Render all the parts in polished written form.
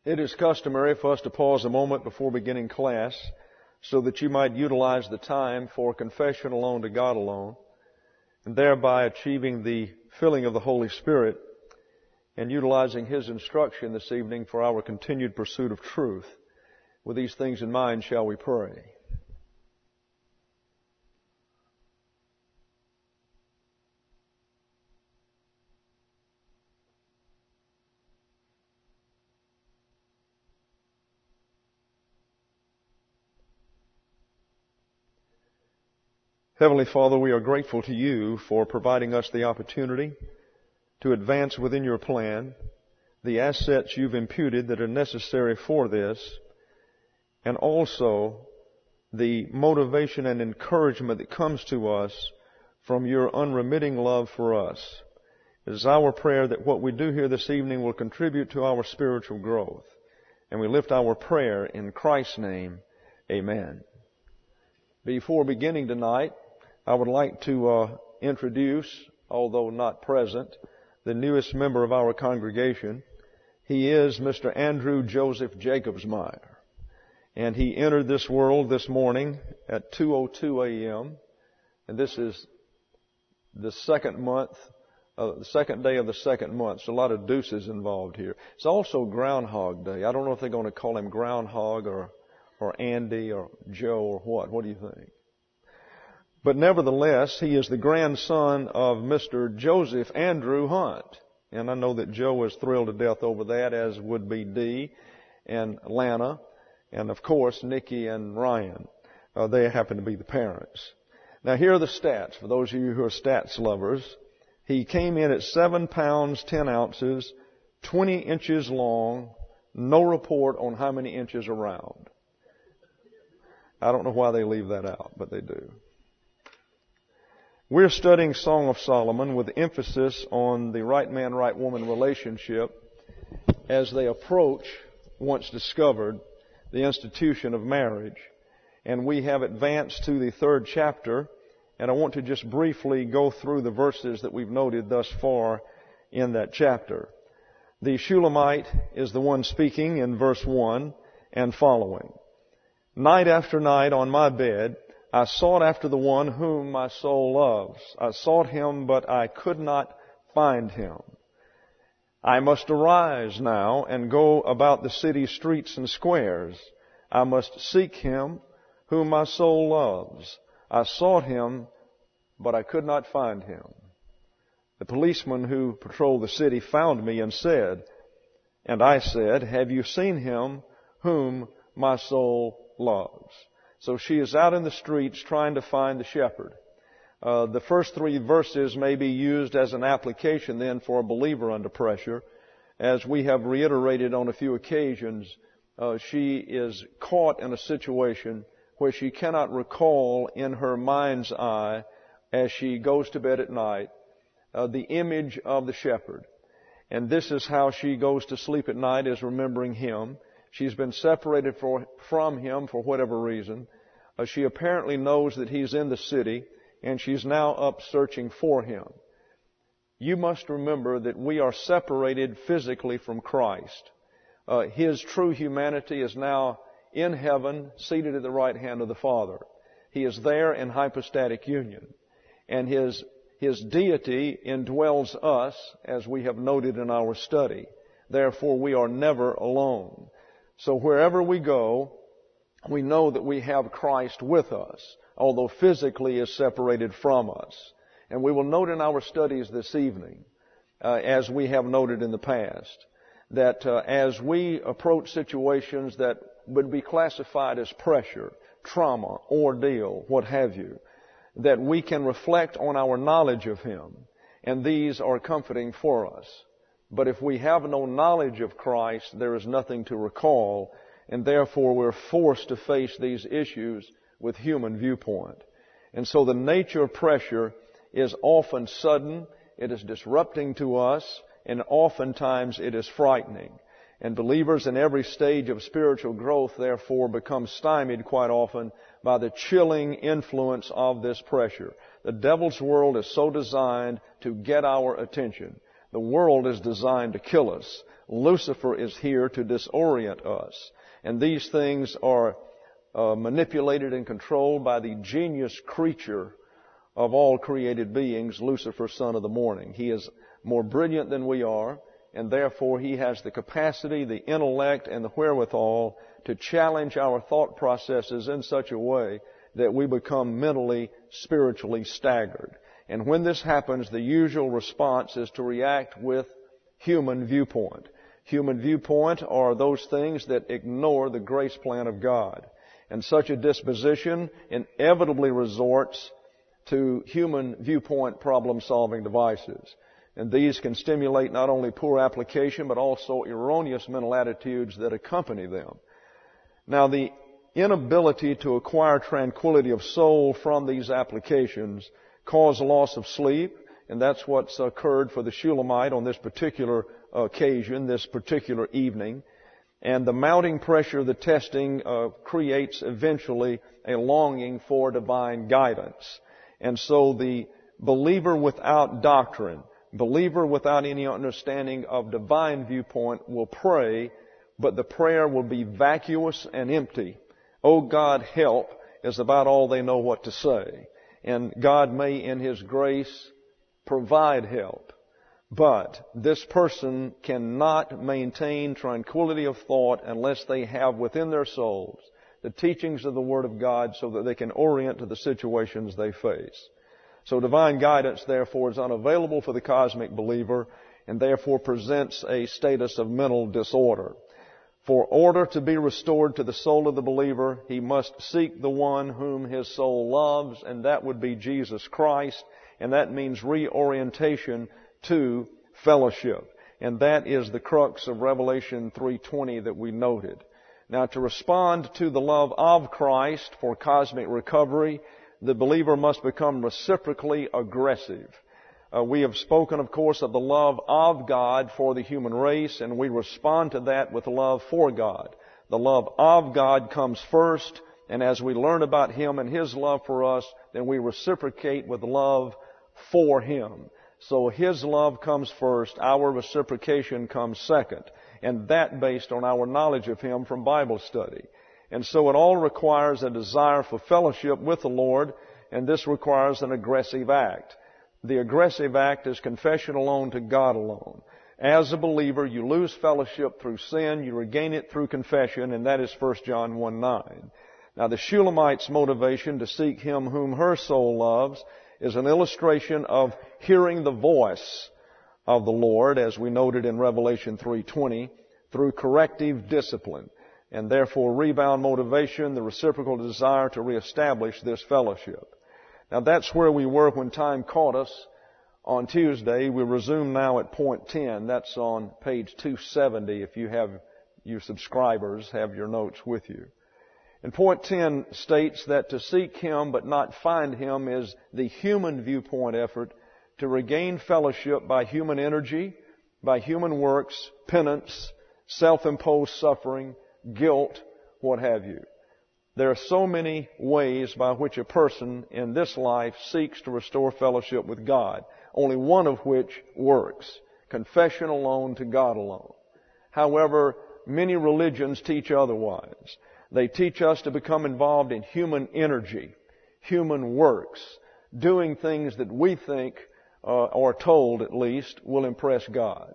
It is customary for us to pause a moment before beginning class so that you might utilize the time for confession alone to God alone, and thereby achieving the filling of the Holy Spirit and utilizing His instruction this evening for our continued pursuit of truth. With these things in mind, shall we pray? Heavenly Father, we are grateful to You for providing us the opportunity to advance within Your plan, the assets You've imputed that are necessary for this, and also the motivation and encouragement that comes to us from Your unremitting love for us. It is our prayer that what we do here this evening will contribute to our spiritual growth. And we lift our prayer in Christ's name. Amen. Before beginning tonight, I would like to introduce, although not present, the newest member of our congregation. He is Mr. Andrew Joseph Jacobsmeyer. And he entered this world this morning at 2:02 a.m. And this is the second day of the second month. So a lot of deuces involved here. It's also Groundhog Day. I don't know if they're going to call him Groundhog or Andy or Joe or what. What do you think? But nevertheless, he is the grandson of Mr. Joseph Andrew Hunt. And I know that Joe is thrilled to death over that, as would be Dee and Lana, and of course Nikki and Ryan. They happen to be the parents. Now here are the stats, for those of you who are stats lovers. He came in at 7 pounds, 10 ounces, 20 inches long, no report on how many inches around. I don't know why they leave that out, but they do. We're studying Song of Solomon with emphasis on the right man, right woman relationship as they approach, once discovered, the institution of marriage. And we have advanced to the 3rd chapter, and I want to just briefly go through the verses that we've noted thus far in that chapter. The Shulamite is the one speaking in verse 1 and following. Night after night on my bed, I sought after the one whom my soul loves. I sought him, but I could not find him. I must arise now and go about the city streets and squares. I must seek him whom my soul loves. I sought him, but I could not find him. The policeman who patrolled the city found me and I said, have you seen him whom my soul loves? So she is out in the streets trying to find the shepherd. The first 3 verses may be used as an application then for a believer under pressure. As we have reiterated on a few occasions, she is caught in a situation where she cannot recall in her mind's eye as she goes to bed at night the image of the shepherd. And this is how she goes to sleep at night, is remembering him. She's been separated from him for whatever reason. She apparently knows that he's in the city, and she's now up searching for him. You must remember that we are separated physically from Christ. His true humanity is now in heaven, seated at the right hand of the Father. He is there in hypostatic union. And His deity indwells us, as we have noted in our study. Therefore, we are never alone. So wherever we go, we know that we have Christ with us, although physically is separated from us. And we will note in our studies this evening, as we have noted in the past, that as we approach situations that would be classified as pressure, trauma, ordeal, what have you, that we can reflect on our knowledge of Him, and these are comforting for us. But if we have no knowledge of Christ, there is nothing to recall, and therefore we're forced to face these issues with human viewpoint. And so the nature of pressure is often sudden, it is disrupting to us, and oftentimes it is frightening. And believers in every stage of spiritual growth, therefore, become stymied quite often by the chilling influence of this pressure. The devil's world is so designed to get our attention. The world is designed to kill us. Lucifer is here to disorient us. And these things are manipulated and controlled by the genius creature of all created beings, Lucifer, son of the morning. He is more brilliant than we are, and therefore he has the capacity, the intellect, and the wherewithal to challenge our thought processes in such a way that we become mentally, spiritually staggered. And when this happens, the usual response is to react with human viewpoint. Human viewpoint are those things that ignore the grace plan of God. And such a disposition inevitably resorts to human viewpoint problem-solving devices. And these can stimulate not only poor application, but also erroneous mental attitudes that accompany them. Now, the inability to acquire tranquility of soul from these applications cause loss of sleep, and that's what's occurred for the Shulamite on this particular occasion, this particular evening. And the mounting pressure of the testing creates eventually a longing for divine guidance. And so the believer without doctrine, believer without any understanding of divine viewpoint will pray, but the prayer will be vacuous and empty. "Oh God, help," is about all they know what to say. And God may, in His grace, provide help. But this person cannot maintain tranquility of thought unless they have within their souls the teachings of the Word of God so that they can orient to the situations they face. So divine guidance, therefore, is unavailable for the cosmic believer and therefore presents a status of mental disorder. For order to be restored to the soul of the believer, he must seek the one whom his soul loves, and that would be Jesus Christ, and that means reorientation to fellowship. And that is the crux of Revelation 3:20 that we noted. Now, to respond to the love of Christ for cosmic recovery, the believer must become reciprocally aggressive. We have spoken, of course, of the love of God for the human race, and we respond to that with love for God. The love of God comes first, and as we learn about Him and His love for us, then we reciprocate with love for Him. So His love comes first, our reciprocation comes second, and that based on our knowledge of Him from Bible study. And so it all requires a desire for fellowship with the Lord, and this requires an aggressive act. The aggressive act is confession alone to God alone. As a believer, you lose fellowship through sin, you regain it through confession, and that is 1 John 1:9. Now, the Shulamite's motivation to seek Him whom her soul loves is an illustration of hearing the voice of the Lord, as we noted in Revelation 3:20, through corrective discipline, and therefore rebound motivation, the reciprocal desire to reestablish this fellowship. Now, that's where we were when time caught us on Tuesday. We resume now at point 10. That's on page 270 if you have your subscribers have your notes with you. And point 10 states that to seek Him but not find Him is the human viewpoint effort to regain fellowship by human energy, by human works, penance, self-imposed suffering, guilt, what have you. There are so many ways by which a person in this life seeks to restore fellowship with God, only one of which works: confession alone to God alone. However, many religions teach otherwise. They teach us to become involved in human energy, human works, doing things that we think, or told at least, will impress God.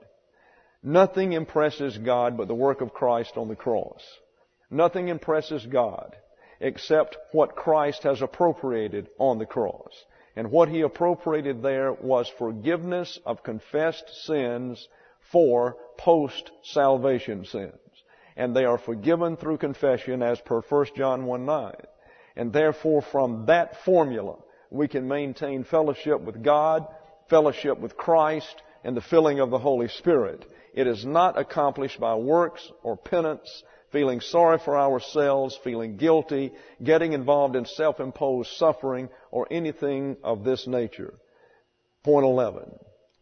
Nothing impresses God but the work of Christ on the cross. Nothing impresses God except what Christ has appropriated on the cross. And what He appropriated there was forgiveness of confessed sins for post-salvation sins. And they are forgiven through confession as per 1 John 1:9. And therefore from that formula we can maintain fellowship with God, fellowship with Christ, and the filling of the Holy Spirit. It is not accomplished by works or penance, feeling sorry for ourselves, feeling guilty, getting involved in self-imposed suffering, or anything of this nature. Point 11.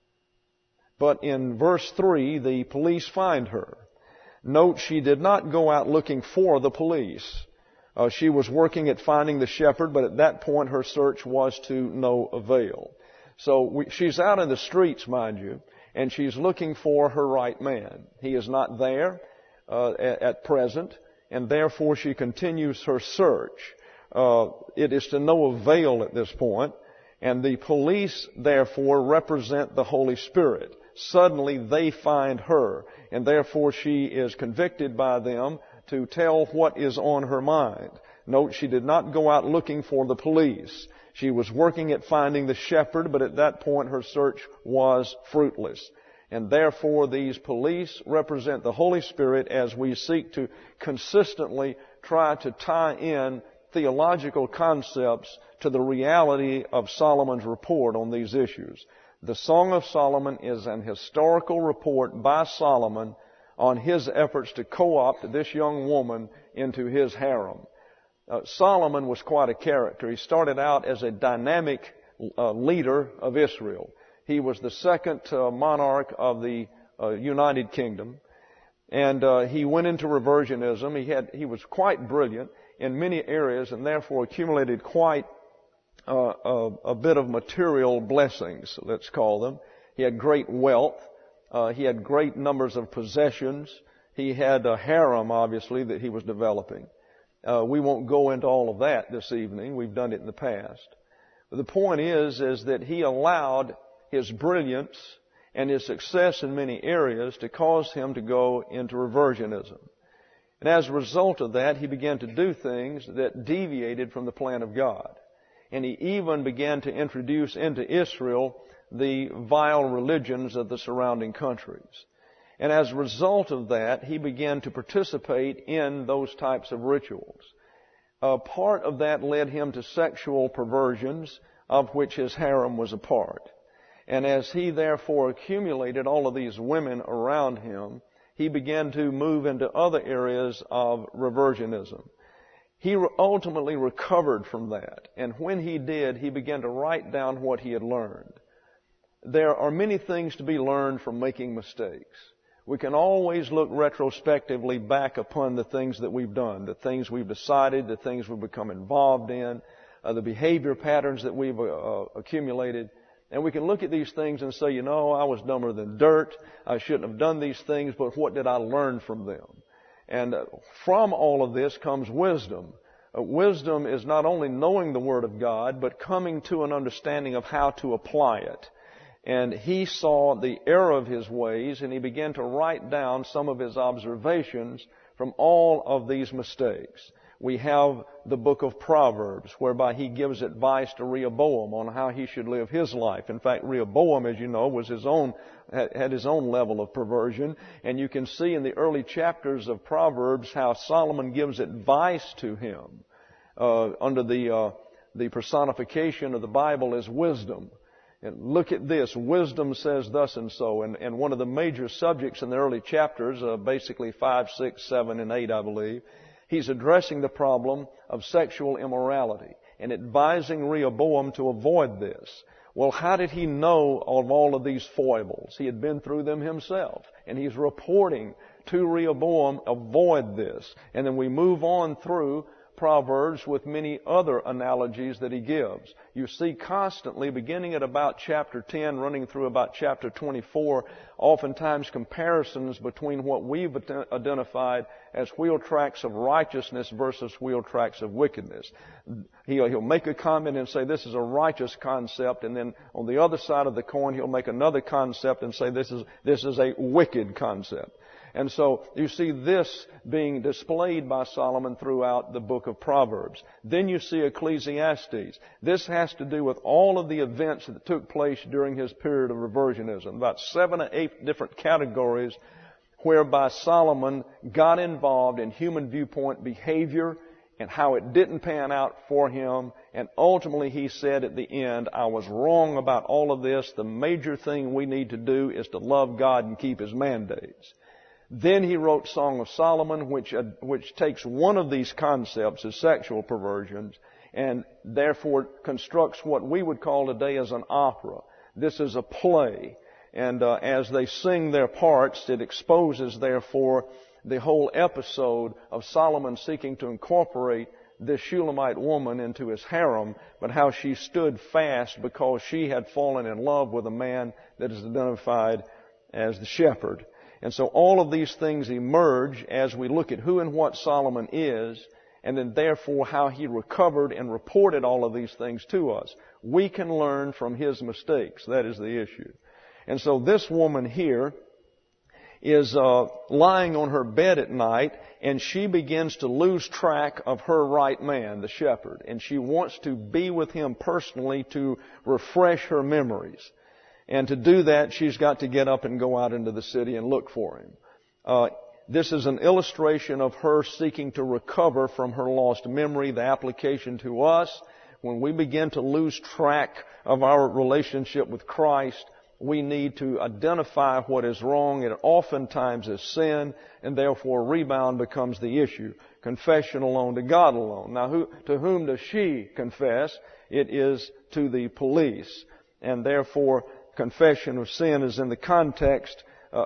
But in verse 3, the police find her. Note, she did not go out looking for the police. She was working at finding the shepherd, but at that point her search was to no avail. So she's out in the streets, mind you, and she's looking for her right man. He is not there at present, and therefore she continues her search. It is to no avail at this point, and the police therefore represent the Holy Spirit. Suddenly they find her, and therefore she is convicted by them to tell what is on her mind. Note, she did not go out looking for the police. She was working at finding the shepherd, but at that point her search was fruitless. And therefore these police represent the Holy Spirit as we seek to consistently try to tie in theological concepts to the reality of Solomon's report on these issues. The Song of Solomon is an historical report by Solomon on his efforts to co-opt this young woman into his harem. Solomon was quite a character. He started out as a dynamic leader of Israel. He was the second monarch of the United Kingdom, and he went into reversionism. He was quite brilliant in many areas, and therefore accumulated quite a bit of material blessings, let's call them. He had great wealth. He had great numbers of possessions. He had a harem, obviously, that he was developing. We won't go into all of that this evening. We've done it in the past. But the point is that he allowed his brilliance and his success in many areas to cause him to go into reversionism. And as a result of that, he began to do things that deviated from the plan of God. And he even began to introduce into Israel the vile religions of the surrounding countries. And as a result of that, he began to participate in those types of rituals. Part of that led him to sexual perversions, of which his harem was a part. And as he therefore accumulated all of these women around him, he began to move into other areas of reversionism. He ultimately recovered from that. And when he did, he began to write down what he had learned. There are many things to be learned from making mistakes. We can always look retrospectively back upon the things that we've done, the things we've decided, the things we've become involved in, the behavior patterns that we've accumulated. And we can look at these things and say, I was dumber than dirt. I shouldn't have done these things, but what did I learn from them? And from all of this comes wisdom. Wisdom is not only knowing the Word of God, but coming to an understanding of how to apply it. And he saw the error of his ways, and he began to write down some of his observations from all of these mistakes. We have the book of Proverbs, whereby he gives advice to Rehoboam on how he should live his life. In fact, Rehoboam, as you know, had his own level of perversion. And you can see in the early chapters of Proverbs how Solomon gives advice to him under the personification of the Bible as wisdom. And look at this. Wisdom says thus and so. And one of the major subjects in the early chapters, basically 5, 6, 7, and 8, I believe, he's addressing the problem of sexual immorality and advising Rehoboam to avoid this. Well, how did he know of all of these foibles? He had been through them himself. And he's reporting to Rehoboam, avoid this. And then we move on through Proverbs with many other analogies that he gives. You see constantly, beginning at about chapter 10, running through about chapter 24, oftentimes comparisons between what we've identified as wheel tracks of righteousness versus wheel tracks of wickedness. He'll make a comment and say this is a righteous concept, and then on the other side of the coin he'll make another concept and say this is a wicked concept. And so you see this being displayed by Solomon throughout the book of Proverbs. Then you see Ecclesiastes. This has to do with all of the events that took place during his period of reversionism. About 7 or 8 different categories whereby Solomon got involved in human viewpoint behavior and how it didn't pan out for him. And ultimately he said at the end, I was wrong about all of this. The major thing we need to do is to love God and keep His mandates. Then he wrote Song of Solomon, which takes one of these concepts as sexual perversions and therefore constructs what we would call today as an opera. This is a play. And as they sing their parts, it exposes, therefore, the whole episode of Solomon seeking to incorporate this Shulamite woman into his harem, but how she stood fast because she had fallen in love with a man that is identified as the shepherd. And so all of these things emerge as we look at who and what Solomon is, and then therefore how he recovered and reported all of these things to us. We can learn from his mistakes. That is the issue. And so this woman here is lying on her bed at night, and she begins to lose track of her right man, the shepherd. And she wants to be with him personally to refresh her memories. And to do that, she's got to get up and go out into the city and look for him. This is an illustration of her seeking to recover from her lost memory. The application to us, when we begin to lose track of our relationship with Christ, we need to identify what is wrong. It oftentimes is sin, and therefore rebound becomes the issue. Confession alone to God alone. Now, to whom does she confess? It is to the police. And therefore, confession of sin is in the context,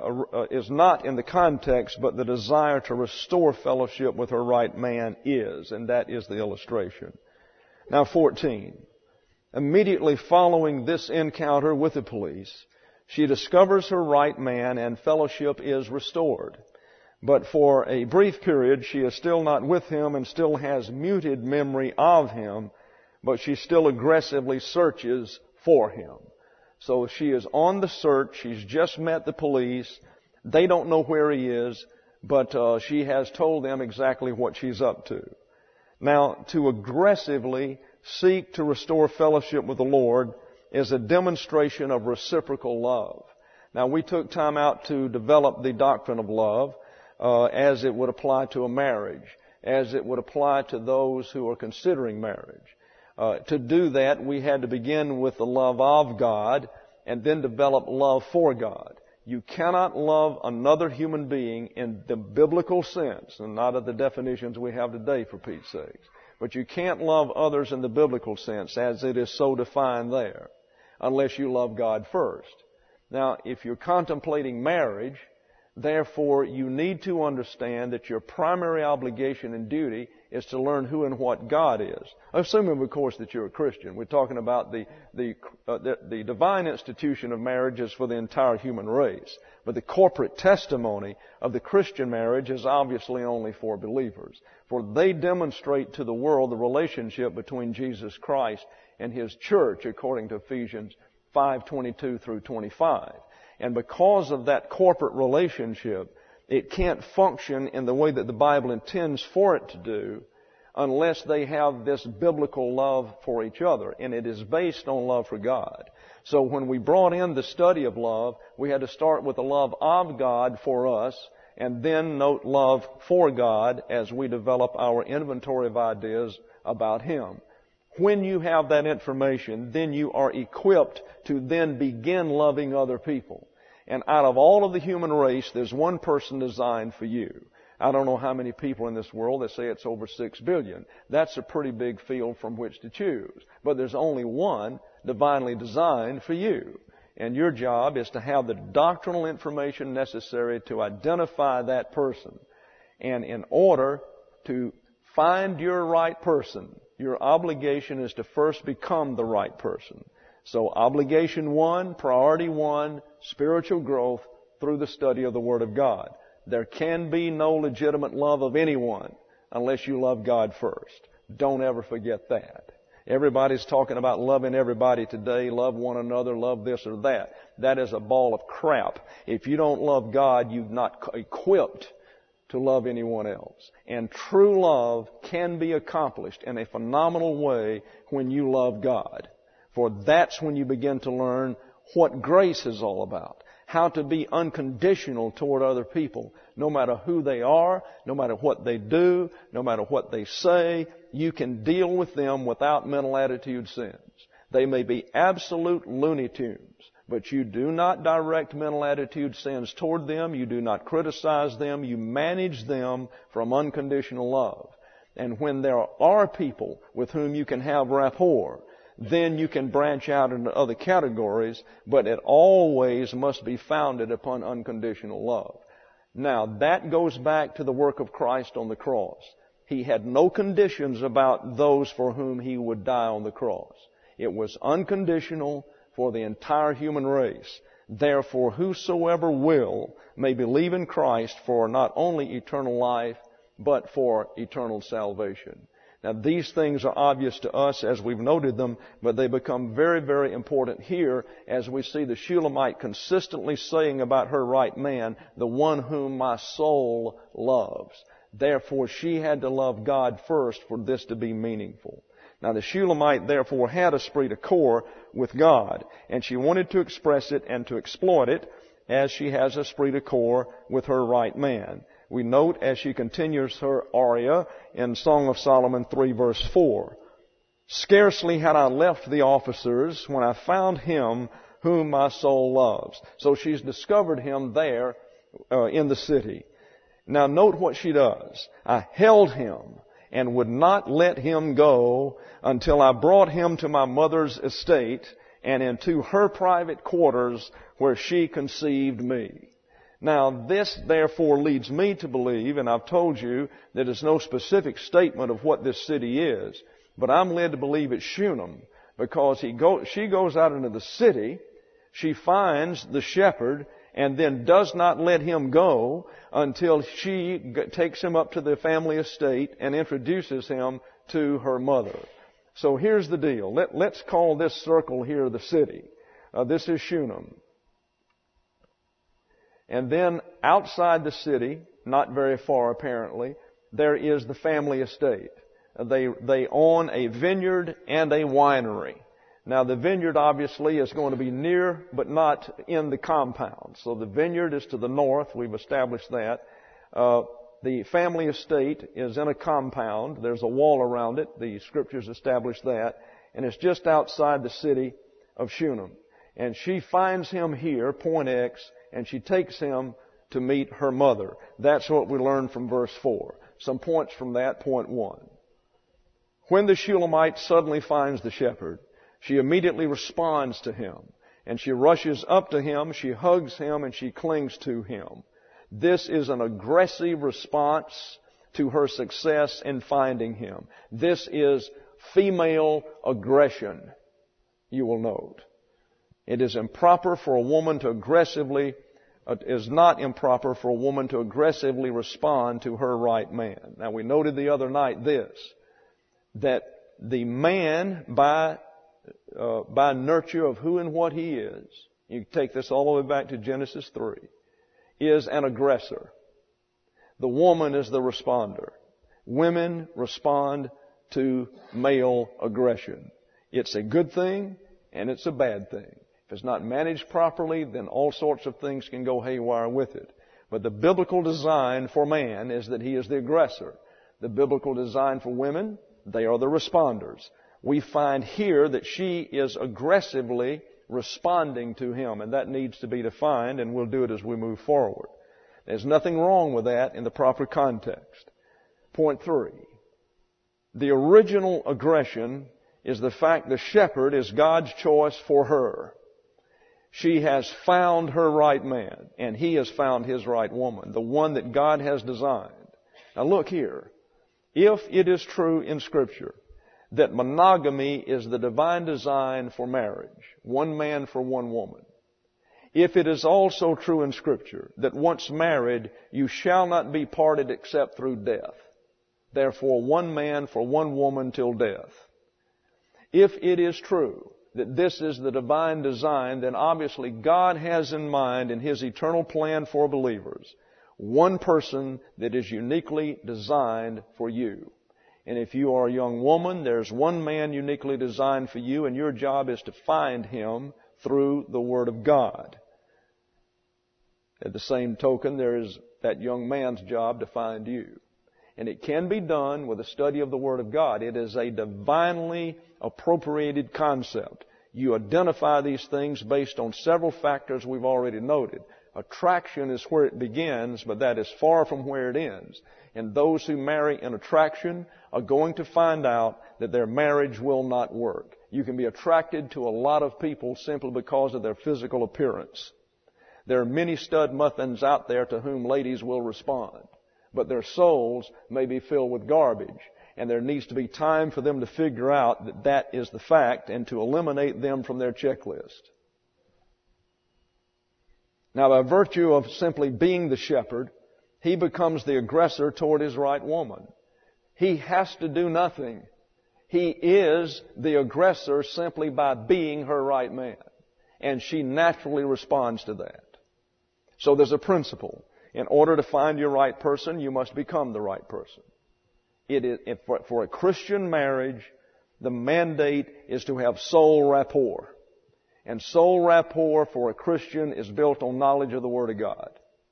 is not in the context, but the desire to restore fellowship with her right man is. And that is the illustration. Now, 14. Immediately following this encounter with the police, she discovers her right man and fellowship is restored. But for a brief period, she is still not with him and still has muted memory of him, but she still aggressively searches for him. So she is on the search. She's just met the police. They don't know where he is, but she has told them exactly what she's up to. Now, to aggressively seek to restore fellowship with the Lord is a demonstration of reciprocal love. Now, we took time out to develop the doctrine of love as it would apply to a marriage, as it would apply to those who are considering marriage. To do that, we had to begin with the love of God and then develop love for God. You cannot love another human being in the biblical sense, and not of the definitions we have today, for Pete's sake. But you can't love others in the biblical sense as it is so defined there, unless you love God first. Now, if you're contemplating marriage, therefore you need to understand that your primary obligation and duty is to learn who and what God is. Assuming, of course, that you're a Christian. We're talking about the divine institution of marriage is for the entire human race. But the corporate testimony of the Christian marriage is obviously only for believers. For they demonstrate to the world the relationship between Jesus Christ and His church, according to Ephesians 5:22 through 25. And because of that corporate relationship, it can't function in the way that the Bible intends for it to do unless they have this biblical love for each other. And it is based on love for God. So when we brought in the study of love, we had to start with the love of God for us and then note love for God as we develop our inventory of ideas about Him. When you have that information, then you are equipped to then begin loving other people. And out of all of the human race, there's one person designed for you. I don't know how many people in this world. They say it's over 6 billion. That's a pretty big field from which to choose. But there's only one divinely designed for you. And your job is to have the doctrinal information necessary to identify that person. And in order to find your right person, your obligation is to first become the right person. So obligation 1, priority 1, spiritual growth through the study of the Word of God. There can be no legitimate love of anyone unless you love God first. Don't ever forget that. Everybody's talking about loving everybody today, love one another, love this or that. That is a ball of crap. If you don't love God, you're not equipped to love anyone else. And true love can be accomplished in a phenomenal way when you love God. For that's when you begin to learn what grace is all about. How to be unconditional toward other people. No matter who they are, no matter what they do, no matter what they say, you can deal with them without mental attitude sins. They may be absolute Looney Tunes, but you do not direct mental attitude sins toward them. You do not criticize them. You manage them from unconditional love. And when there are people with whom you can have rapport, then you can branch out into other categories, but it always must be founded upon unconditional love. Now, that goes back to the work of Christ on the cross. He had no conditions about those for whom He would die on the cross. It was unconditional for the entire human race. Therefore, whosoever will may believe in Christ for not only eternal life, but for eternal salvation. Now, these things are obvious to us as we've noted them, but they become very, very important here as we see the Shulamite consistently saying about her right man, the one whom my soul loves. Therefore, she had to love God first for this to be meaningful. Now, the Shulamite, therefore, had esprit de corps with God, and she wanted to express it and to exploit it as she has esprit de corps with her right man. We note as she continues her aria in Song of Solomon 3 verse 4, scarcely had I left the officers when I found him whom my soul loves. So she's discovered him there in the city. Now note what she does. I held him and would not let him go until I brought him to my mother's estate and into her private quarters where she conceived me. Now, this therefore leads me to believe, and I've told you that there's no specific statement of what this city is, but I'm led to believe it's Shunem because she goes out into the city, she finds the shepherd, and then does not let him go until she takes him up to the family estate and introduces him to her mother. So here's the deal. Let's call this circle here the city. This is Shunem. And then outside the city, not very far apparently, there is the family estate. They own a vineyard and a winery. Now the vineyard obviously is going to be near but not in the compound. So the vineyard is to the north. We've established that. The family estate is in a compound. There's a wall around it. The scriptures establish that. And it's just outside the city of Shunem. And she finds him here, point X, and she takes him to meet her mother. That's what we learn from verse 4. Some points from that. Point 1. When the Shulamite suddenly finds the shepherd, she immediately responds to him. And she rushes up to him, she hugs him, and she clings to him. This is an aggressive response to her success in finding him. This is female aggression, you will note. It is improper for a woman to aggressively, it is not improper for a woman to aggressively respond to her right man. Now we noted the other night this, that the man by nurture of who and what he is, you take this all the way back to Genesis 3, is an aggressor. The woman is the responder. Women respond to male aggression. It's a good thing and it's a bad thing. If it's not managed properly, then all sorts of things can go haywire with it. But the biblical design for man is that he is the aggressor. The biblical design for women, they are the responders. We find here that she is aggressively responding to him, and that needs to be defined, and we'll do it as we move forward. There's nothing wrong with that in the proper context. Point 3. The original aggression is the fact the shepherd is God's choice for her. She has found her right man, and he has found his right woman, the one that God has designed. Now look here. If it is true in Scripture that monogamy is the divine design for marriage, one man for one woman, if it is also true in Scripture that once married, you shall not be parted except through death, therefore one man for one woman till death. If it is true that this is the divine design, then obviously God has in mind in His eternal plan for believers one person that is uniquely designed for you. And if you are a young woman, there's one man uniquely designed for you, and your job is to find him through the Word of God. At the same token, there is that young man's job to find you. And it can be done with a study of the Word of God. It is a divinely appropriated concept. You identify these things based on several factors we've already noted. Attraction is where it begins, but that is far from where it ends. And those who marry in attraction are going to find out that their marriage will not work. You can be attracted to a lot of people simply because of their physical appearance. There are many stud muffins out there to whom ladies will respond, but their souls may be filled with garbage. And there needs to be time for them to figure out that that is the fact and to eliminate them from their checklist. Now, by virtue of simply being the shepherd, he becomes the aggressor toward his right woman. He has to do nothing. He is the aggressor simply by being her right man. And she naturally responds to that. So there's a principle. In order to find your right person, you must become the right person. For a Christian marriage, the mandate is to have soul rapport. And soul rapport for a Christian is built on knowledge of the Word of God.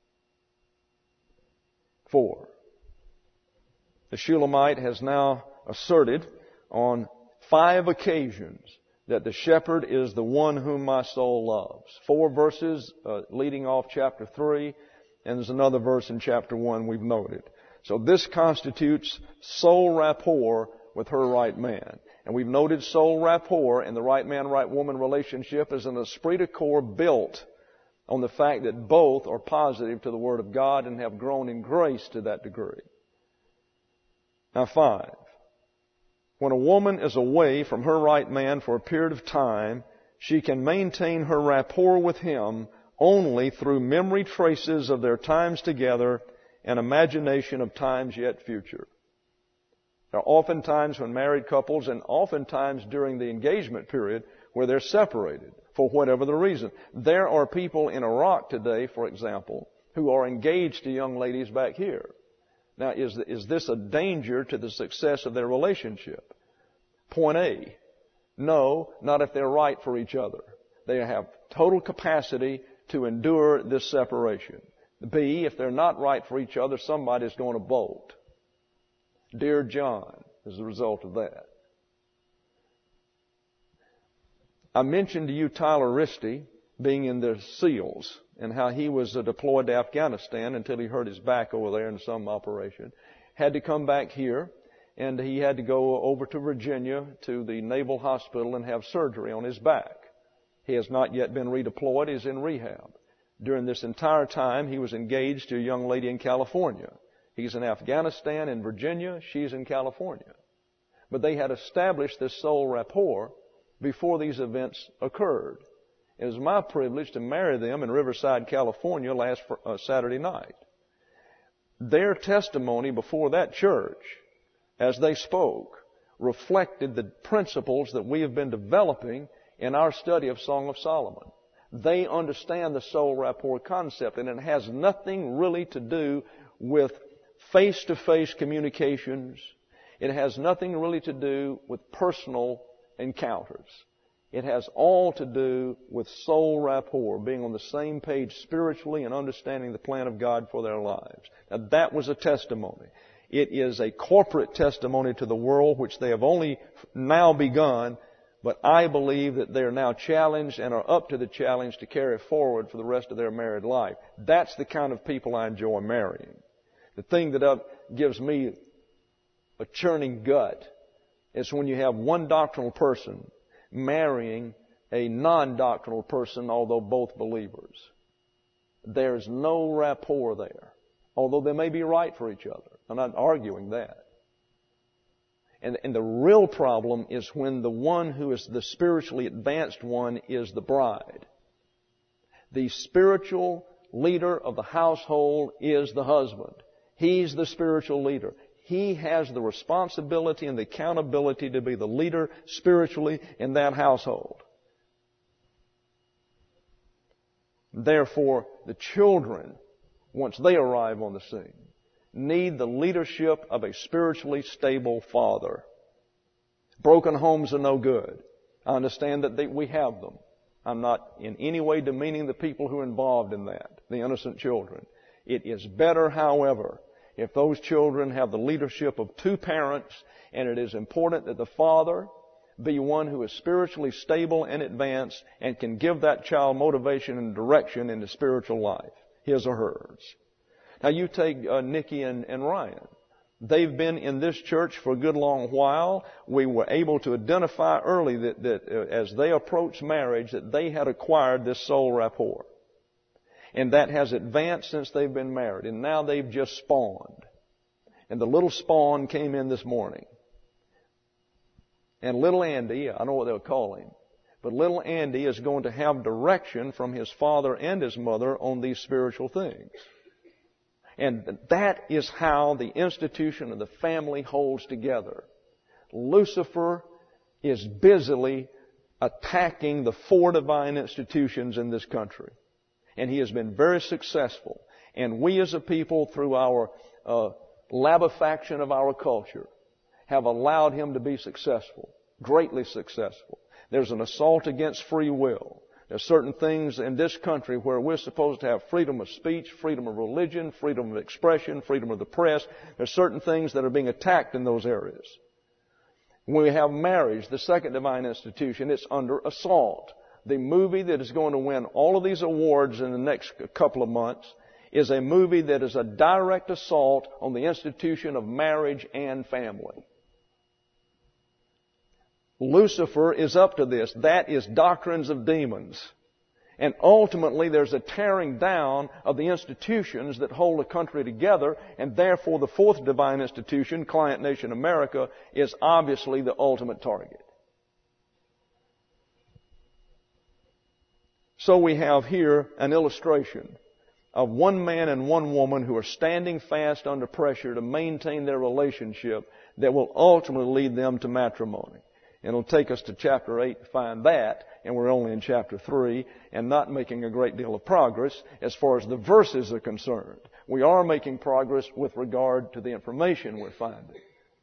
4. The Shulamite has now asserted on 5 occasions that the shepherd is the one whom my soul loves. 4 verses leading off chapter 3, and there's another verse in chapter 1 we've noted. So this constitutes soul rapport with her right man. And we've noted soul rapport in the right man, right woman relationship is an esprit de corps built on the fact that both are positive to the Word of God and have grown in grace to that degree. Now 5. When a woman is away from her right man for a period of time, she can maintain her rapport with him only through memory traces of their times together and imagination of times yet future. There are often times when married couples, and oftentimes during the engagement period, where they're separated for whatever the reason. There are people in Iraq today, for example, who are engaged to young ladies back here. Now, is this a danger to the success of their relationship? Point A, no, not if they're right for each other. They have total capacity to endure this separation. B, if they're not right for each other, somebody's going to bolt. Dear John, as a result of that. I mentioned to you Tyler Risty being in the SEALs and how he was deployed to Afghanistan until he hurt his back over there in some operation. Had to come back here, and he had to go over to Virginia to the Naval Hospital and have surgery on his back. He has not yet been redeployed. He's in rehab. During this entire time, he was engaged to a young lady in California. He's in Afghanistan and Virginia. She's in California. But they had established this soul rapport before these events occurred. It was my privilege to marry them in Riverside, California last Saturday night. Their testimony before that church, as they spoke, reflected the principles that we have been developing in our study of Song of Solomon. They understand the soul rapport concept, and it has nothing really to do with face-to-face communications. It has nothing really to do with personal encounters. It has all to do with soul rapport, being on the same page spiritually and understanding the plan of God for their lives. Now, that was a testimony. It is a corporate testimony to the world, which they have only now begun, but I believe that they are now challenged and are up to the challenge to carry forward for the rest of their married life. That's the kind of people I enjoy marrying. The thing that gives me a churning gut is when you have one doctrinal person marrying a non-doctrinal person, although both believers. There's no rapport there, although they may be right for each other. I'm not arguing that. And the real problem is when the one who is the spiritually advanced one is the bride. The spiritual leader of the household is the husband. He's the spiritual leader. He has the responsibility and the accountability to be the leader spiritually in that household. Therefore, the children, once they arrive on the scene, need the leadership of a spiritually stable father. Broken homes are no good. I understand that we have them. I'm not in any way demeaning the people who are involved in that, the innocent children. It is better, however, if those children have the leadership of two parents, and it is important that the father be one who is spiritually stable and advanced and can give that child motivation and direction in the spiritual life, his or hers. Now you take Nikki and Ryan. They've been in this church for a good long while. We were able to identify early that as they approached marriage that they had acquired this soul rapport. And that has advanced since they've been married. And now they've just spawned. And the little spawn came in this morning. And little Andy, I know what they'll call him, But little Andy is going to have direction from his father and his mother on these spiritual things. And that is how the institution of the family holds together. Lucifer is busily attacking the 4 divine institutions in this country. And he has been very successful. And we as a people, through our labefaction of our culture, have allowed him to be successful, greatly successful. There's an assault against free will. There's certain things in this country where we're supposed to have freedom of speech, freedom of religion, freedom of expression, freedom of the press. There's certain things that are being attacked in those areas. When we have marriage, the 2nd divine institution, it's under assault. The movie that is going to win all of these awards in the next couple of months is a movie that is a direct assault on the institution of marriage and family. Lucifer is up to this. That is Doctrines of Demons. And ultimately there's a tearing down of the institutions that hold a country together, and therefore the 4th divine institution, Client Nation America, is obviously the ultimate target. So we have here an illustration of one man and one woman who are standing fast under pressure to maintain their relationship that will ultimately lead them to matrimony. And it'll take us to chapter 8 to find that, and we're only in chapter 3 and not making a great deal of progress as far as the verses are concerned. We are making progress with regard to the information we're finding.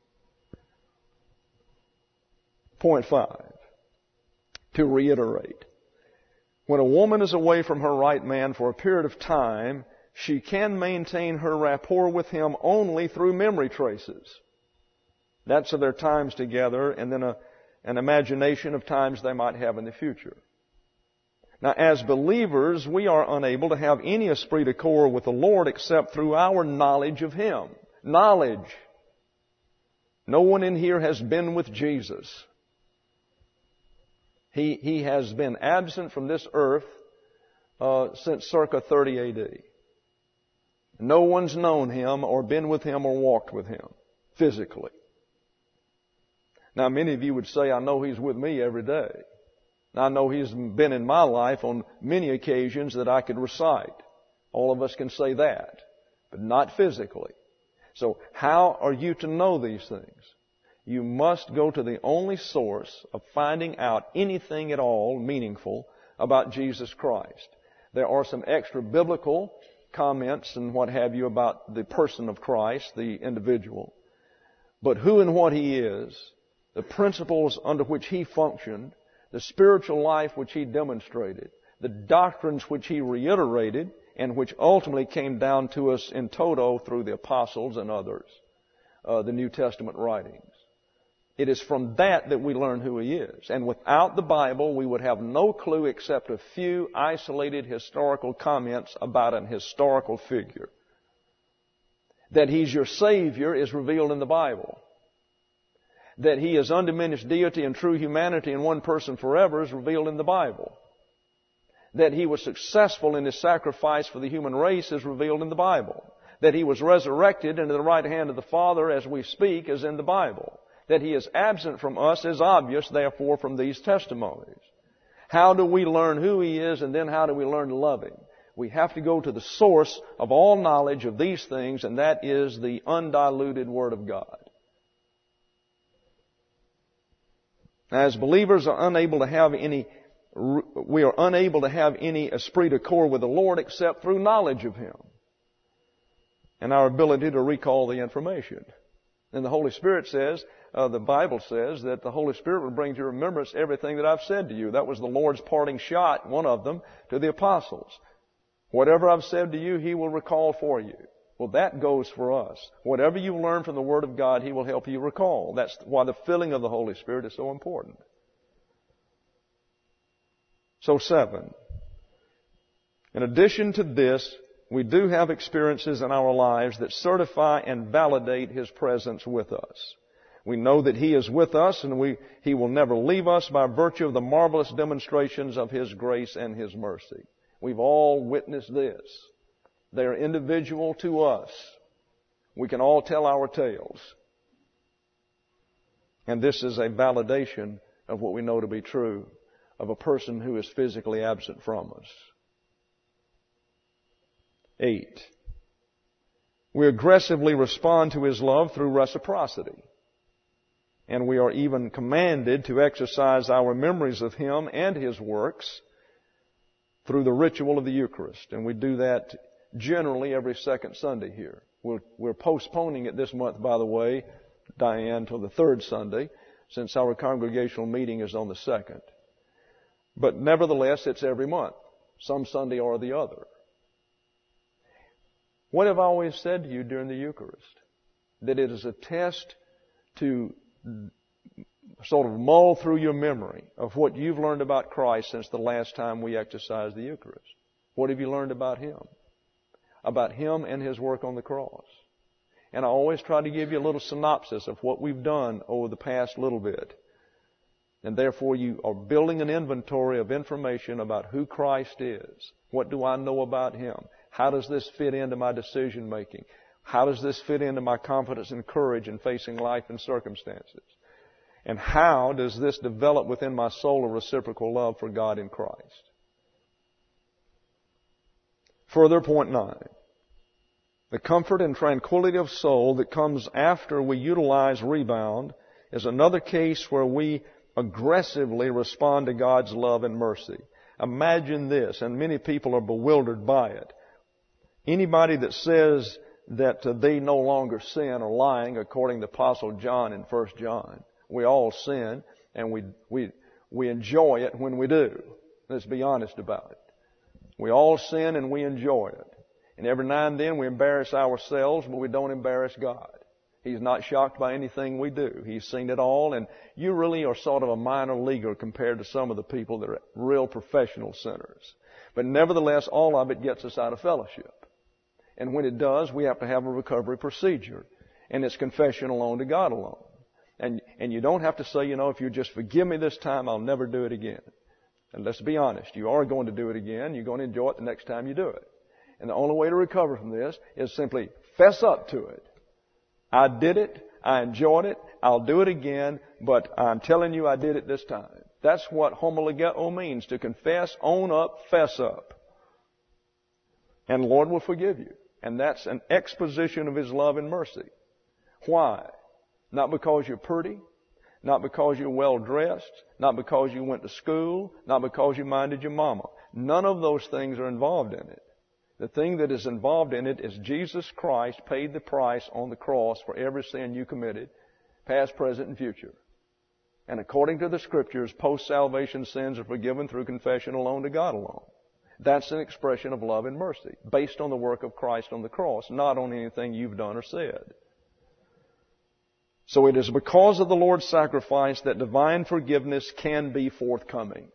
Point 5. To reiterate, when a woman is away from her right man for a period of time, she can maintain her rapport with him only through memory traces. That's of their times together, and then an imagination of times they might have in the future. Now, as believers, we are unable to have any esprit de corps with the Lord except through our knowledge of Him. Knowledge. No one in here has been with Jesus. He has been absent from this earth since circa 30 A.D. No one's known Him or been with Him or walked with Him physically. Now, many of you would say, I know He's with me every day. I know He's been in my life on many occasions that I could recite. All of us can say that, but not physically. So how are you to know these things? You must go to the only source of finding out anything at all meaningful about Jesus Christ. There are some extra biblical comments and what have you about the person of Christ, the individual. But who and what He is, the principles under which He functioned, the spiritual life which He demonstrated, the doctrines which He reiterated, and which ultimately came down to us in toto through the apostles and others, the New Testament writings. It is from that we learn who He is. And without the Bible, we would have no clue except a few isolated historical comments about an historical figure. That He's your Savior is revealed in the Bible. That He is undiminished deity and true humanity in one person forever is revealed in the Bible. That He was successful in His sacrifice for the human race is revealed in the Bible. That He was resurrected into the right hand of the Father as we speak is in the Bible. That He is absent from us is obvious, therefore, from these testimonies. How do we learn who He is, and then how do we learn to love Him? We have to go to the source of all knowledge of these things, and that is the undiluted Word of God. As believers we are unable to have any esprit de corps with the Lord except through knowledge of Him and our ability to recall the information. And the Holy Spirit says, the Bible says that the Holy Spirit will bring to remembrance everything that I've said to you. That was the Lord's parting shot, one of them, to the apostles. Whatever I've said to you, He will recall for you. Well, that goes for us. Whatever you learn from the Word of God, He will help you recall. That's why the filling of the Holy Spirit is so important. So 7. In addition to this, we do have experiences in our lives that certify and validate His presence with us. We know that He is with us and He will never leave us by virtue of the marvelous demonstrations of His grace and His mercy. We've all witnessed this. They are individual to us. We can all tell our tales. And this is a validation of what we know to be true. of a person who is physically absent from us. 8. We aggressively respond to His love through reciprocity. And we are even commanded to exercise our memories of Him and His works through the ritual of the Eucharist. And we do that generally every second Sunday here. We're postponing it this month, by the way, Diane, till the third Sunday, since our congregational meeting is on the second. But nevertheless, it's every month, some Sunday or the other. What have I always said to you during the Eucharist? That it is a test to sort of mull through your memory of what you've learned about Christ since the last time we exercised the Eucharist. What have you learned about Him? About Him and His work on the cross. And I always try to give you a little synopsis of what we've done over the past little bit. And therefore you are building an inventory of information about who Christ is. What do I know about Him? How does this fit into my decision making? How does this fit into my confidence and courage in facing life and circumstances? And how does this develop within my soul a reciprocal love for God in Christ? Further, point 9. The comfort and tranquility of soul that comes after we utilize rebound is another case where we aggressively respond to God's love and mercy. Imagine this, and many people are bewildered by it. Anybody that says that they no longer sin are lying, according to Apostle John in 1 John. We all sin, and we enjoy it when we do. Let's be honest about it. We all sin and we enjoy it. And every now and then we embarrass ourselves, but we don't embarrass God. He's not shocked by anything we do. He's seen it all, and you really are sort of a minor leaguer compared to some of the people that are real professional sinners. But nevertheless, all of it gets us out of fellowship. And when it does, we have to have a recovery procedure. And it's confession alone to God alone. And you don't have to say, if you just forgive me this time, I'll never do it again. And let's be honest, you are going to do it again. You're going to enjoy it the next time you do it. And the only way to recover from this is simply fess up to it. I did it. I enjoyed it. I'll do it again, but I'm telling you I did it this time. That's what homologeo means, to confess, own up, fess up. And the Lord will forgive you. And that's an exposition of His love and mercy. Why? Not because you're pretty, not because you're well dressed, not because you went to school, not because you minded your mama. None of those things are involved in it. The thing that is involved in it is Jesus Christ paid the price on the cross for every sin you committed, past, present, and future. And according to the Scriptures, post-salvation sins are forgiven through confession alone to God alone. That's an expression of love and mercy, based on the work of Christ on the cross, not on anything you've done or said. So it is because of the Lord's sacrifice that divine forgiveness can be forthcoming.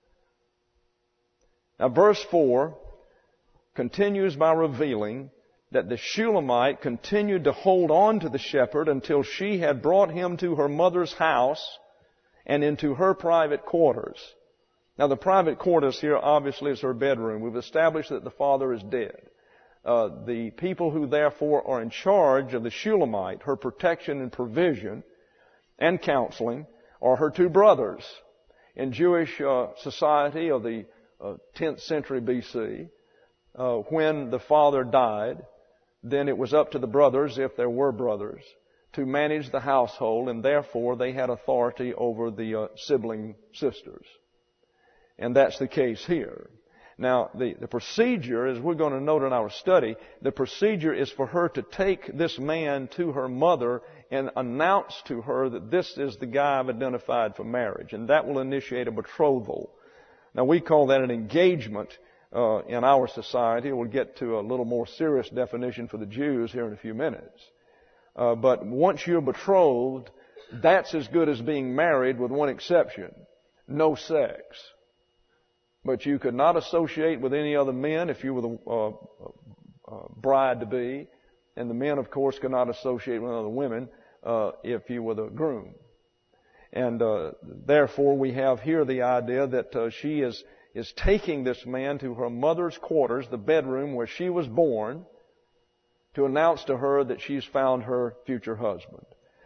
Now, verse 4 continues by revealing that the Shulamite continued to hold on to the shepherd until she had brought him to her mother's house and into her private quarters. Now, the private quarters here obviously is her bedroom. We've established that the father is dead. The people who therefore are in charge of the Shulamite, her protection and provision and counseling, are her two brothers. In Jewish society of the 10th century BC, when the father died, then it was up to the brothers, if there were brothers, to manage the household, and therefore they had authority over the sibling sisters. And that's the case here. Now, the procedure, as we're going to note in our study, the procedure is for her to take this man to her mother and announce to her that this is the guy I've identified for marriage. And that will initiate a betrothal. Now, we call that an engagement in our society. We'll get to a little more serious definition for the Jews here in a few minutes. But once you're betrothed, that's as good as being married, with one exception: no sex. But you could not associate with any other men if you were the bride-to-be. And the men, of course, could not associate with other women if you were the groom. And therefore, we have here the idea that she is taking this man to her mother's quarters, the bedroom where she was born, to announce to her that she's found her future husband.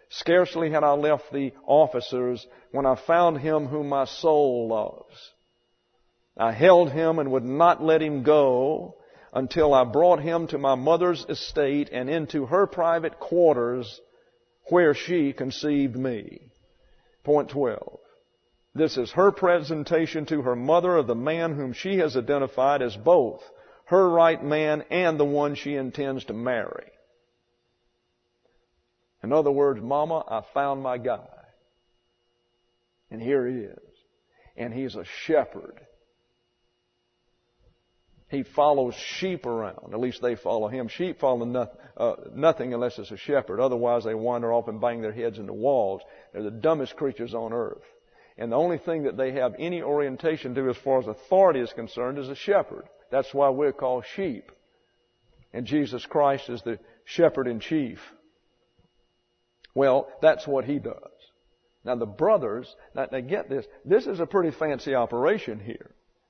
Scarcely had I left the officers when I found him whom my soul loves. I held him and would not let him go until I brought him to my mother's estate and into her private quarters where she conceived me. Point 12. This is her presentation to her mother of the man whom she has identified as both her right man and the one she intends to marry. In other words, Mama, I found my guy. And here he is. And he's a shepherd. He follows sheep around. At least they follow him. Sheep follow nothing unless it's a shepherd. Otherwise, they wander off and bang their heads into walls. They're the dumbest creatures on earth. And the only thing that they have any orientation to as far as authority is concerned is a shepherd. That's why we're called sheep. And Jesus Christ is the shepherd in chief. Well, that's what he does. Now the brothers, now get this, this is a pretty fancy operation here.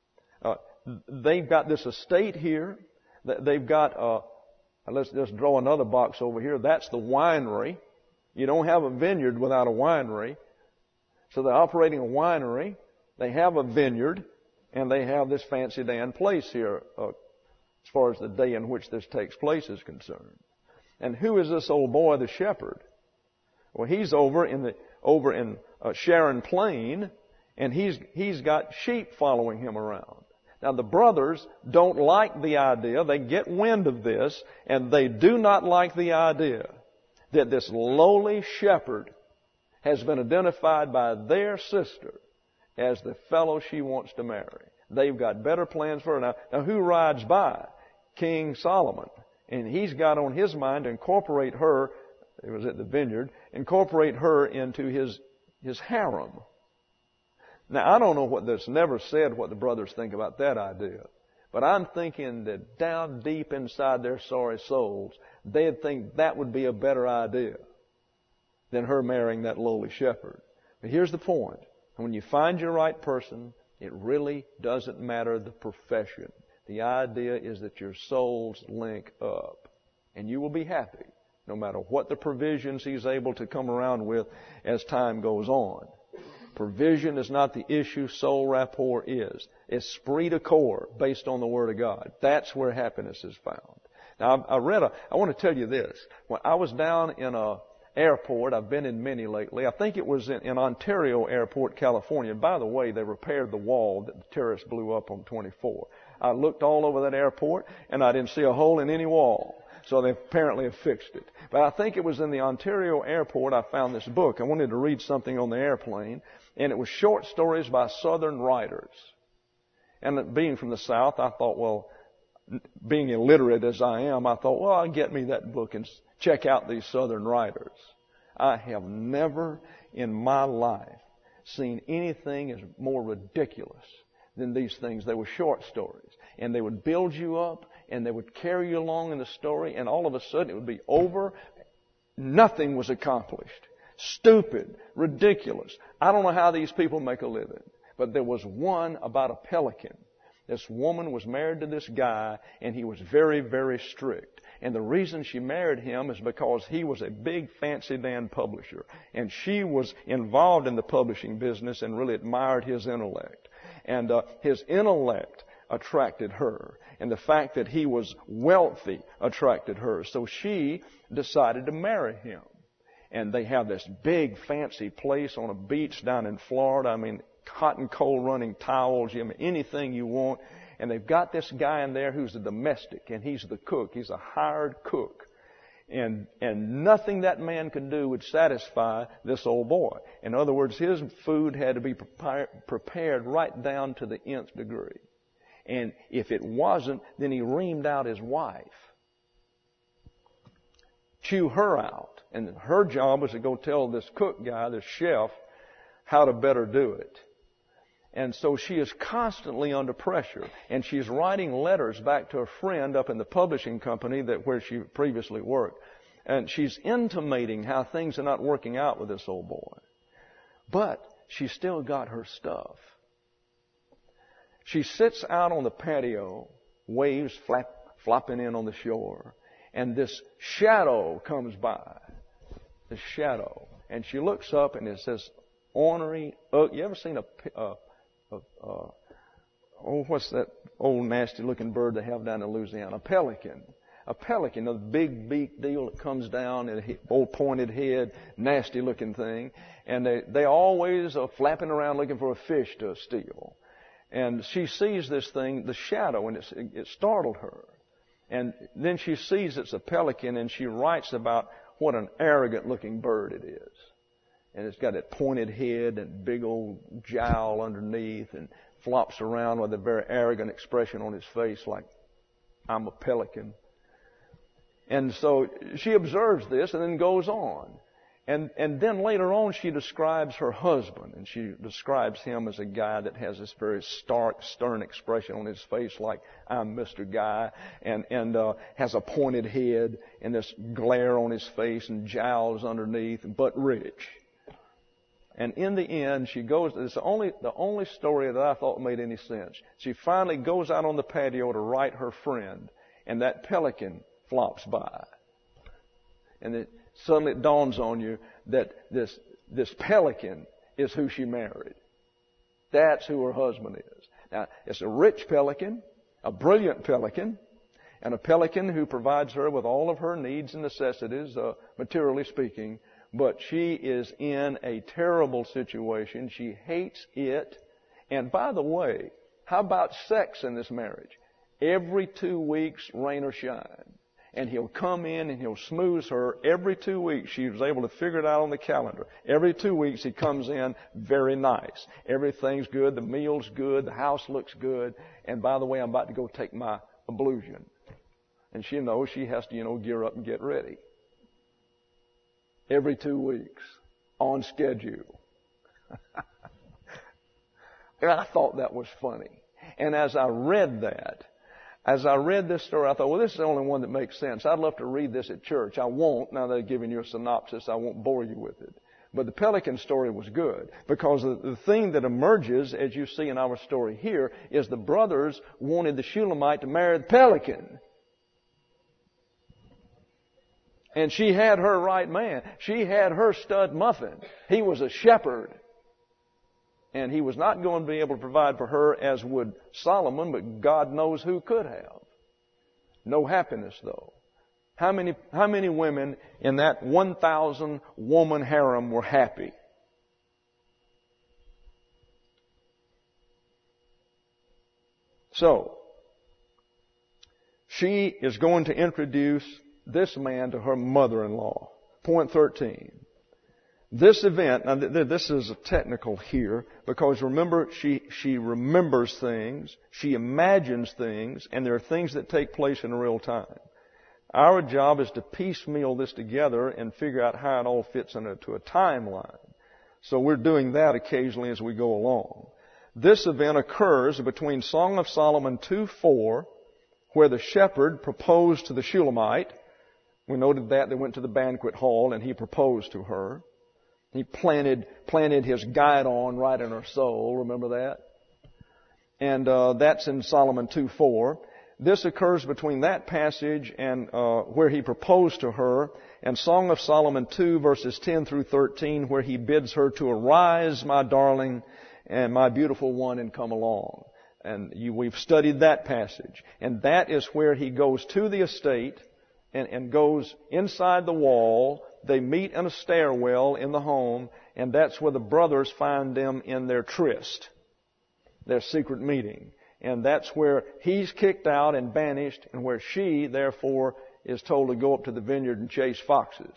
They've got this estate here. They've got, let's just draw another box over here. That's the winery. You don't have a vineyard without a winery. So they're operating a winery. They have a vineyard. And they have this fancy Dan place here as far as the day in which this takes place is concerned. And who is this old boy, the shepherd? Well, he's over in Sharon Plain, and he's got sheep following him around. Now, the brothers don't like the idea. They get wind of this, and they do not like the idea that this lowly shepherd has been identified by their sister as the fellow she wants to marry. They've got better plans for her. Now who rides by? King Solomon. And he's got on his mind to incorporate her, it was at the vineyard, incorporate her into his harem. Now, I don't know what that's never said what the brothers think about that idea. But I'm thinking that down deep inside their sorry souls, they'd think that would be a better idea than her marrying that lowly shepherd. But here's the point. When you find your right person, it really doesn't matter the profession. The idea is that your souls link up. And you will be happy, no matter what the provisions he's able to come around with as time goes on. Provision is not the issue. Soul rapport is. Esprit de corps, based on the Word of God. That's where happiness is found. Now, I want to tell you this. When I was down in a airport, I've been in many lately. I think it was in Ontario Airport, California. By the way, they repaired the wall that the terrorists blew up on 24. I looked all over that airport, and I didn't see a hole in any wall. So they apparently have fixed it. But I think it was in the Ontario Airport I found this book. I wanted to read something on the airplane, and it was short stories by Southern writers. And being from the South, I thought, well, being illiterate as I am, I thought, well, I'll get me that book and check out these Southern writers. I have never in my life seen anything as more ridiculous than these things. They were short stories. And they would build you up, and they would carry you along in the story, and all of a sudden it would be over. Nothing was accomplished. Stupid. Ridiculous. I don't know how these people make a living. But there was one about a pelican. This woman was married to this guy, and he was very, very strict. And the reason she married him is because he was a big fancy Dan publisher. And she was involved in the publishing business and really admired his intellect. And his intellect attracted her. And the fact that he was wealthy attracted her. So she decided to marry him. And they have this big fancy place on a beach down in Florida. I mean, hot and cold running towels, anything you want. And they've got this guy in there who's a domestic, and he's the cook. He's a hired cook. And nothing that man could do would satisfy this old boy. In other words, his food had to be prepared right down to the nth degree. And if it wasn't, then he reamed out his wife. Chew her out. And her job was to go tell this cook guy, this chef, how to better do it. And so she is constantly under pressure. And she's writing letters back to a friend up in the publishing company where she previously worked. And she's intimating how things are not working out with this old boy. But she's still got her stuff. She sits out on the patio, waves flopping in on the shore. And this shadow comes by. a shadow. And she looks up and it says, ornery, you ever seen what's that old nasty looking bird they have down in Louisiana? A pelican. A pelican, a big beak deal that comes down, and old pointed head, nasty looking thing. And they always are flapping around looking for a fish to steal. And she sees this thing, the shadow, and it startled her. And then she sees it's a pelican, and she writes about what an arrogant looking bird it is. And it's got that pointed head and big old jowl underneath, and flops around with a very arrogant expression on his face like, I'm a pelican. And so she observes this and then goes on. And then later on she describes her husband, and she describes him as a guy that has this very stark, stern expression on his face like, I'm Mr. Guy, and has a pointed head and this glare on his face and jowls underneath, but rich. And in the end, she goes, it's the only story that I thought made any sense. She finally goes out on the patio to write her friend, and that pelican flops by. And suddenly it dawns on you that this pelican is who she married. That's who her husband is. Now, it's a rich pelican, a brilliant pelican, and a pelican who provides her with all of her needs and necessities, materially speaking. But she is in a terrible situation. She hates it. And by the way, how about sex in this marriage? Every 2 weeks, rain or shine. And he'll come in and he'll smooze her every 2 weeks. She was able to figure it out on the calendar. Every 2 weeks he comes in very nice. Everything's good. The meal's good. The house looks good. And by the way, I'm about to go take my ablution. And she knows she has to, gear up and get ready. Every 2 weeks. On schedule. I thought that was funny. And as I read this story, I thought, well, this is the only one that makes sense. I'd love to read this at church. I won't. Now that I've given you a synopsis, I won't bore you with it. But the pelican story was good because the thing that emerges, as you see in our story here, is the brothers wanted the Shulamite to marry the pelican. And she had her right man. She had her stud muffin. He was a shepherd. And he was not going to be able to provide for her as would Solomon, but God knows who could have. No happiness, though. How many women in that 1,000 woman harem were happy? So, she is going to introduce this man to her mother-in-law. Point 13. This event, now this is technical here, because remember, she remembers things, she imagines things, and there are things that take place in real time. Our job is to piecemeal this together and figure out how it all fits into a timeline. So we're doing that occasionally as we go along. This event occurs between Song of Solomon 2:4, where the shepherd proposed to the Shulamite. We noted that they went to the banquet hall and he proposed to her. He planted his guide on right in her soul. Remember that? And that's in Solomon 2:4. This occurs between that passage and where he proposed to her, and Song of Solomon 2 verses 10 through 13, where he bids her to arise, my darling, and my beautiful one, and come along. And we've studied that passage. And that is where he goes to the estate and goes inside the wall. They meet in a stairwell in the home, and that's where the brothers find them in their tryst, their secret meeting. And that's where he's kicked out and banished, and where she, therefore, is told to go up to the vineyard and chase foxes.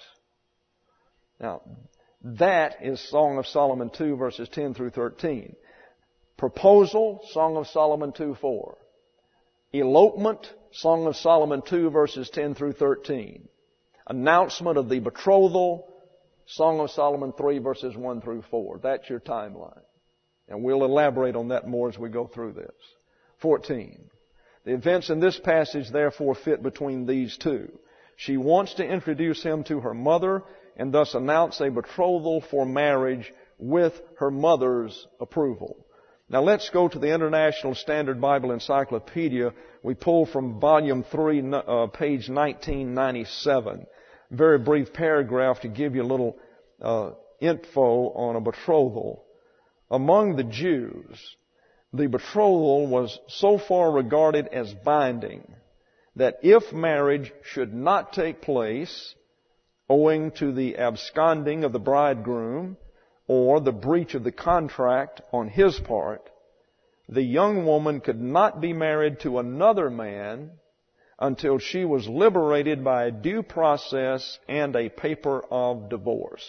Now, that is Song of Solomon 2, verses 10 through 13. Proposal, Song of Solomon 2:4. Elopement, Song of Solomon 2, verses 10 through 13. Announcement of the betrothal, Song of Solomon 3, verses 1 through 4. That's your timeline. And we'll elaborate on that more as we go through this. 14. The events in this passage therefore fit between these two. She wants to introduce him to her mother and thus announce a betrothal for marriage with her mother's approval. Now let's go to the International Standard Bible Encyclopedia. We pull from volume 3, page 1997. very brief paragraph to give you a little info on a betrothal. Among the Jews, the betrothal was so far regarded as binding that if marriage should not take place owing to the absconding of the bridegroom or the breach of the contract on his part, the young woman could not be married to another man until she was liberated by a due process and a paper of divorce.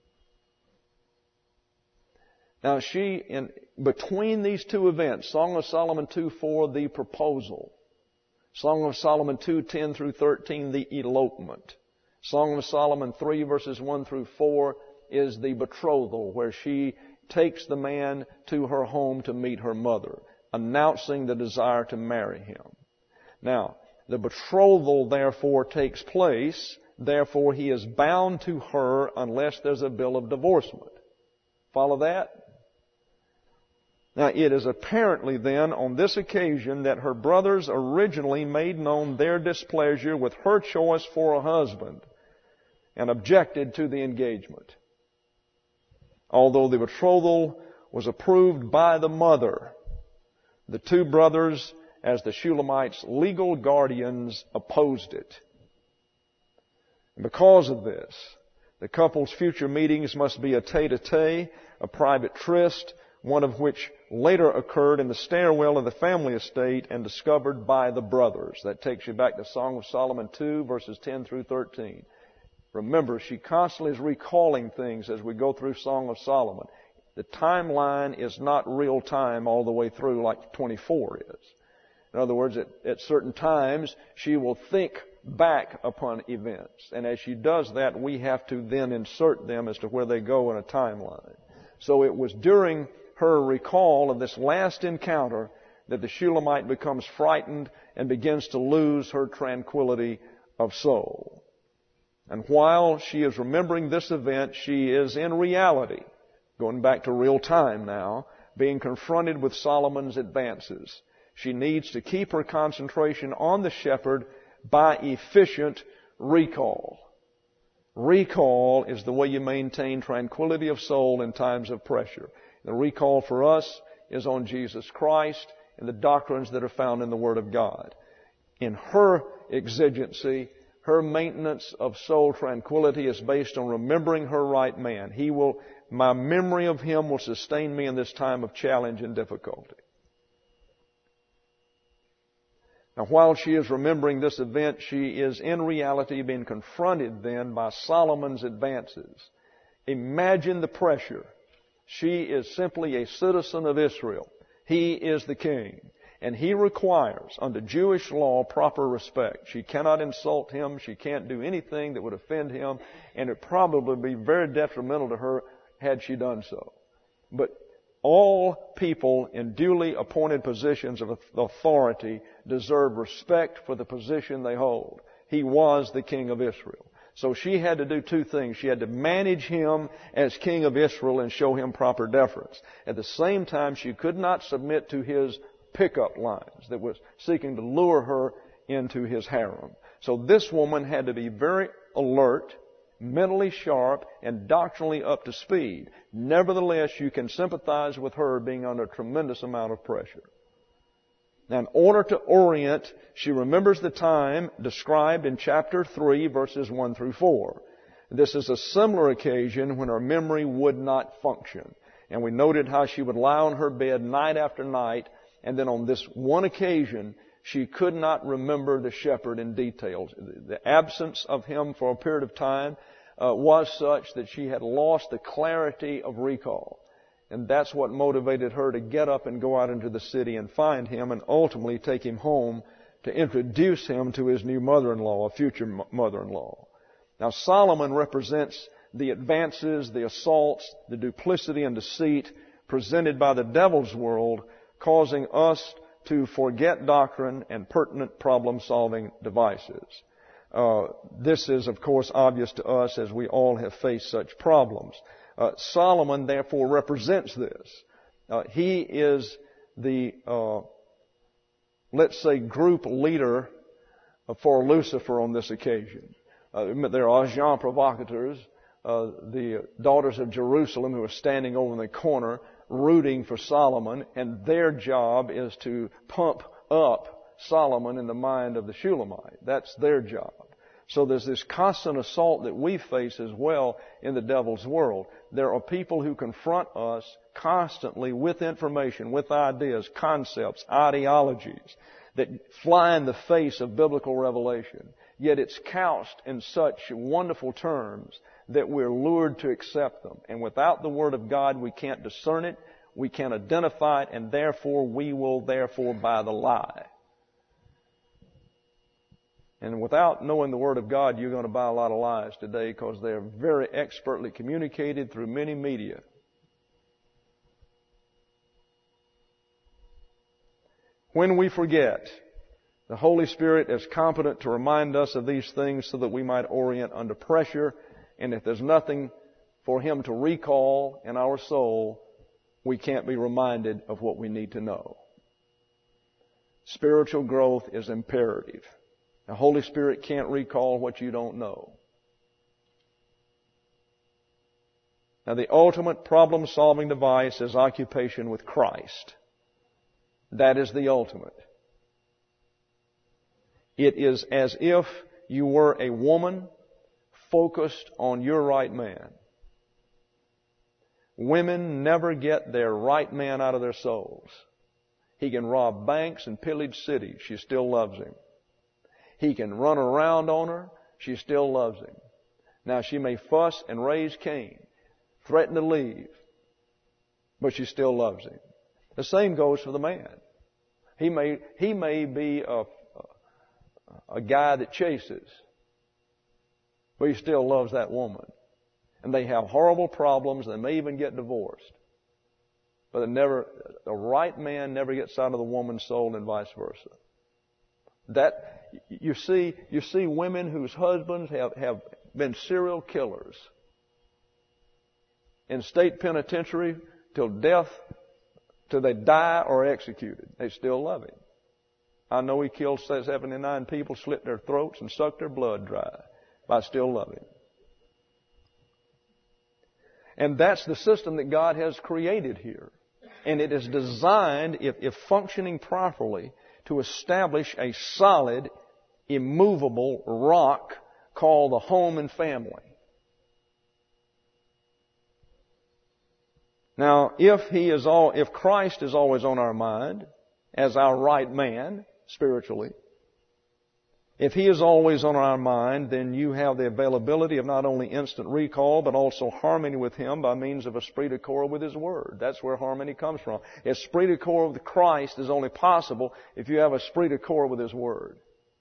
Now between these two events, Song of Solomon 2:4, the proposal. Song of Solomon 2:10 through 13, the elopement. Song of Solomon 3 verses 1 through 4 is the betrothal, where she takes the man to her home to meet her mother, announcing the desire to marry him. Now, the betrothal therefore takes place, therefore he is bound to her unless there's a bill of divorcement. Follow that? Now, it is apparently then on this occasion that her brothers originally made known their displeasure with her choice for a husband and objected to the engagement. Although the betrothal was approved by the mother, the two brothers, as the Shulamites' legal guardians, opposed it. And because of this, the couple's future meetings must be a tete-a-tete, a private tryst, one of which later occurred in the stairwell of the family estate and discovered by the brothers. That takes you back to Song of Solomon 2, verses 10 through 13. Remember, she constantly is recalling things as we go through Song of Solomon. The timeline is not real time all the way through like 24 is. In other words, at certain times, she will think back upon events. And as she does that, we have to then insert them as to where they go in a timeline. So it was during her recall of this last encounter that the Shulamite becomes frightened and begins to lose her tranquility of soul. And while she is remembering this event, she is in reality, going back to real time now, being confronted with Solomon's advances. She needs to keep her concentration on the shepherd by efficient recall. Recall is the way you maintain tranquility of soul in times of pressure. The recall for us is on Jesus Christ and the doctrines that are found in the Word of God. In her exigency, her maintenance of soul tranquility is based on remembering her right man. My memory of him will sustain me in this time of challenge and difficulty. Now, while she is remembering this event, she is in reality being confronted then by Solomon's advances. Imagine the pressure. She is simply a citizen of Israel. He is the king. And he requires, under Jewish law, proper respect. She cannot insult him. She can't do anything that would offend him. And it probably would be very detrimental to her had she done so. But all people in duly appointed positions of authority deserve respect for the position they hold. He was the king of Israel. So she had to do two things. She had to manage him as king of Israel and show him proper deference. At the same time, she could not submit to his pickup lines that was seeking to lure her into his harem. So this woman had to be very alert, mentally sharp, and doctrinally up to speed. Nevertheless, you can sympathize with her being under a tremendous amount of pressure. Now, in order to orient, she remembers the time described in chapter 3, verses 1 through 4. This is a similar occasion when her memory would not function. And we noted how she would lie on her bed night after night, and then on this one occasion, she could not remember the shepherd in detail. The absence of him for a period of time was such that she had lost the clarity of recall. And that's what motivated her to get up and go out into the city and find him and ultimately take him home to introduce him to his new mother-in-law, a future mother-in-law. Now, Solomon represents the advances, the assaults, the duplicity and deceit presented by the devil's world, causing us to forget doctrine and pertinent problem-solving devices. This is, of course, obvious to us as we all have faced such problems. Solomon, therefore, represents this. He is the, let's say, group leader for Lucifer on this occasion. There are agents provocateurs, the daughters of Jerusalem who are standing over in the corner rooting for Solomon, and their job is to pump up Solomon in the mind of the Shulamite. That's their job. So there's this constant assault that we face as well in the devil's world. There are people who confront us constantly with information, with ideas, concepts, ideologies that fly in the face of biblical revelation. Yet it's couched in such wonderful terms that we're lured to accept them. And without the Word of God, we can't discern it, we can't identify it, and therefore we will buy the lie. And without knowing the Word of God, you're going to buy a lot of lies today because they're very expertly communicated through many media. When we forget, the Holy Spirit is competent to remind us of these things so that we might orient under pressure. And if there's nothing for Him to recall in our soul, we can't be reminded of what we need to know. Spiritual growth is imperative. The Holy Spirit can't recall what you don't know. Now, the ultimate problem-solving device is occupation with Christ. That is the ultimate. It is as if you were a woman focused on your right man. Women never get their right man out of their souls. He can rob banks and pillage cities. She still loves him. He can run around on her. She still loves him. Now, she may fuss and raise Cain, threaten to leave, but she still loves him. The same goes for the man. He may be a guy that chases, but he still loves that woman. And they have horrible problems. They may even get divorced. But the right man never gets out of the woman's soul, and vice versa. That you see women whose husbands have been serial killers in state penitentiary till death, till they die or are executed. They still love him. I know he killed 79 people, slit their throats, and sucked their blood dry. But I still love him. And that's the system that God has created here. And it is designed, if functioning properly, to establish a solid, immovable rock called the home and family. Now, if Christ is always on our mind as our right man, spiritually, if He is always on our mind, then you have the availability of not only instant recall, but also harmony with Him by means of esprit de corps with His Word. That's where harmony comes from. Esprit de corps with Christ is only possible if you have esprit de corps with His Word.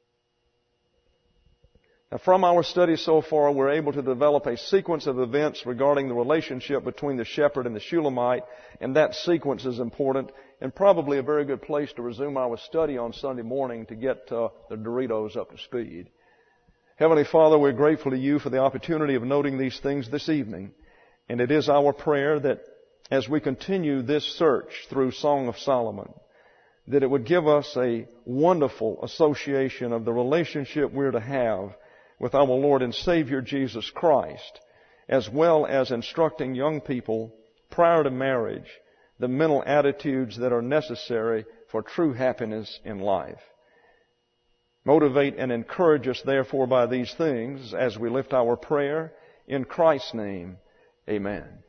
Now, from our study so far, we're able to develop a sequence of events regarding the relationship between the shepherd and the Shulamite, and that sequence is important and probably a very good place to resume our study on Sunday morning to get the Doritos up to speed. Heavenly Father, we're grateful to You for the opportunity of noting these things this evening, and it is our prayer that as we continue this search through Song of Solomon, that it would give us a wonderful association of the relationship we're to have with our Lord and Savior Jesus Christ, as well as instructing young people prior to marriage the mental attitudes that are necessary for true happiness in life. Motivate and encourage us, therefore, by these things as we lift our prayer in Christ's name. Amen.